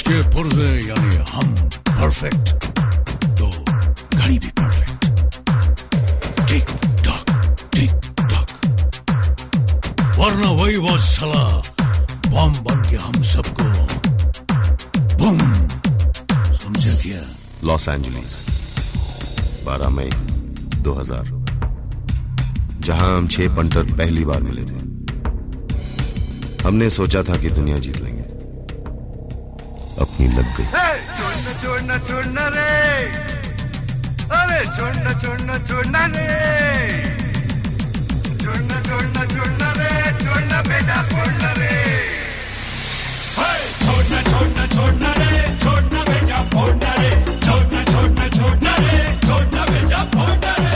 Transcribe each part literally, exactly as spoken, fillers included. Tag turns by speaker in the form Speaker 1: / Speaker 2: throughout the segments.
Speaker 1: ये पुर्जे यानी हम परफेक्ट, तो घड़ी भी perfect. Tick tock tick tock, वरना वही वो साला बम बन के हम सबको बम, समझा क्या?
Speaker 2: लॉस एंजलिस बारह मई दो हज़ार, जहां हम छह पंटर पहली बार मिले थे। हमने सोचा था कि दुनिया जीत लेंगे, अपनी लग गई।
Speaker 3: छोड़ना छोड़ना छोड़ना रे, अरे छोड़ना छोड़ना छोड़ना रे, छोड़ना छोड़ना छोड़ना रे, छोड़ना बेटा छोड़ना रे, छोड़ना छोड़ना छोड़ना रे, छोड़ना बेटा छोड़ना रे, छोड़ना छोड़ना छोड़ना रे, छोड़ना बेटा छोड़ना रे।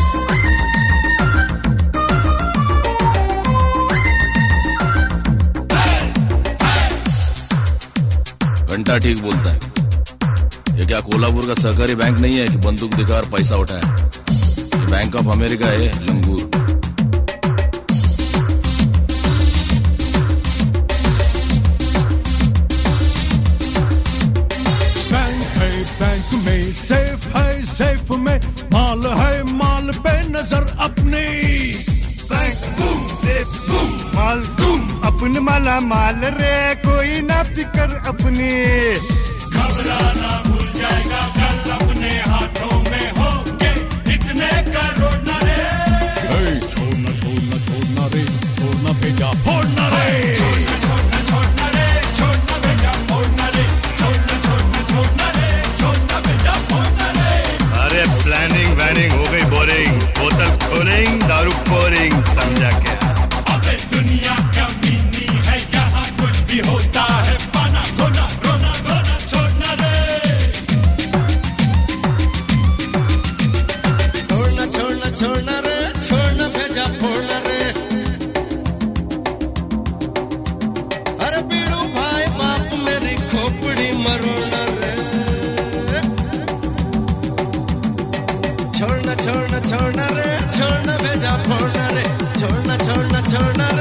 Speaker 4: घंटा ठीक बोलता है। ये क्या कोल्हापुर का सहकारी बैंक नहीं है कि बंदूक दिखाकर पैसा उठाए? ये बैंक ऑफ अमेरिका है, लंगूर।
Speaker 1: बैंक है बैंक में, सेफ है सेफ में, माल है माल पे नजर अपनी।
Speaker 3: बैंक बूम सेफ बूम, माल बूम, अपने माला माल रे, कोई ना फिकर अपनी। घबराना भूल जाएगा कल, अपने हाथों में होंगे इतने करोड़ न रे।
Speaker 1: छोड़ना छोड़ना छोड़ना रे, छोड़ना भेजा फोड़ना रे,
Speaker 3: छोड़ना छोड़ना छोड़ना रे, छोड़ना बेटा फोड़ना रे, छोड़ना छोड़ना छोड़ना रे, छोड़ना बेटा फोड़ना रे।
Speaker 5: अरे प्लानिंग वैनिंग हो गई बोरिंग, बोतल खोलिंग दारू पोरिंग, समझा क्या?
Speaker 3: अबे दुनिया क्या मीनी है, यहाँ कुछ भी होता है, पाना धोना रोना धोना छोड़ना रे।
Speaker 6: छोड़ना छोड़ना छोड़ना रे, छोड़ना भेजा फोड़ना रे। अरे बीड़ू भाई बाप मेरी खोपड़ी मरोना रे। छोड़ना छोड़ना छोड़ना रे, छोड़ना भेजा फोड़ना रे, छोड़ना छोड़ना छोड़ना रे।